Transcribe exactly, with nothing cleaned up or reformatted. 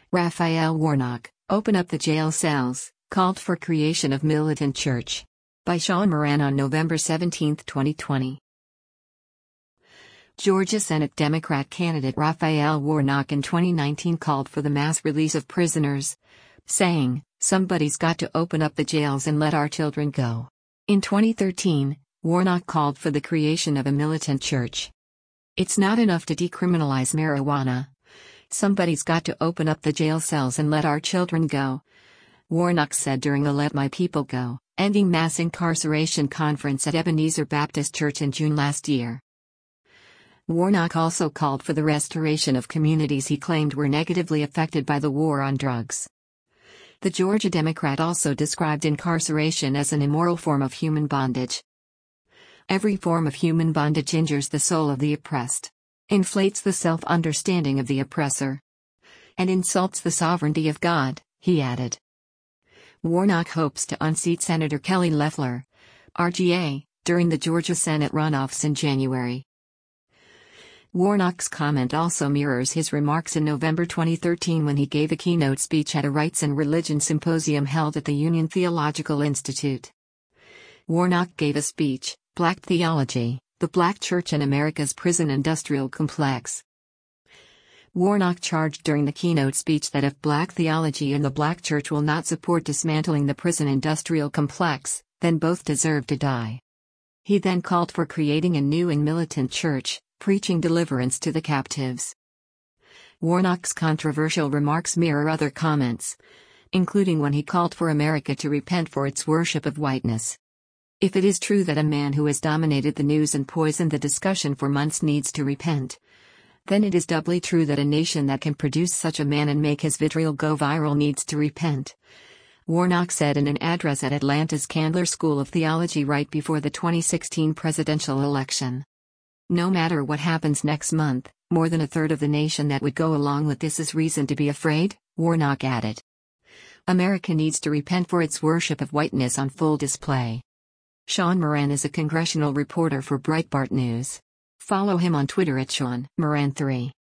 Raphael Warnock, Open Up the Jail Cells, Called for Creation of Militant Church. By Sean Moran on November seventeenth, twenty twenty. Georgia Senate Democrat candidate Raphael Warnock in twenty nineteen called for the mass release of prisoners, saying, "Somebody's got to open up the jails and let our children go." In twenty thirteen, Warnock called for the creation of a militant church. "It's not enough to decriminalize marijuana. Somebody's got to open up the jail cells and let our children go," Warnock said during the Let My People Go, Ending Mass Incarceration conference at Ebenezer Baptist Church in June last year. Warnock also called for the restoration of communities he claimed were negatively affected by the war on drugs. The Georgia Democrat also described incarceration as an immoral form of human bondage. "Every form of human bondage injures the soul of the oppressed, inflates the self-understanding of the oppressor, and insults the sovereignty of God," he added. Warnock hopes to unseat Senator Kelly Loeffler, R G A, during the Georgia Senate runoffs in January. Warnock's comment also mirrors his remarks in November twenty thirteen when he gave a keynote speech at a Rights and Religion symposium held at the Union Theological Institute. Warnock gave a speech, Black Theology, the Black Church and America's Prison Industrial Complex. Warnock charged during the keynote speech that if Black theology and the Black Church will not support dismantling the prison industrial complex, then both deserve to die. He then called for creating a new and militant church, preaching deliverance to the captives. Warnock's controversial remarks mirror other comments, including when he called for America to repent for its worship of whiteness. "If it is true that a man who has dominated the news and poisoned the discussion for months needs to repent, then it is doubly true that a nation that can produce such a man and make his vitriol go viral needs to repent," Warnock said in an address at Atlanta's Candler School of Theology right before the twenty sixteen presidential election. "No matter what happens next month, more than a third of the nation that would go along with this is reason to be afraid," Warnock added. "America needs to repent for its worship of whiteness on full display." Sean Moran is a congressional reporter for Breitbart News. Follow him on Twitter at Sean Moran three.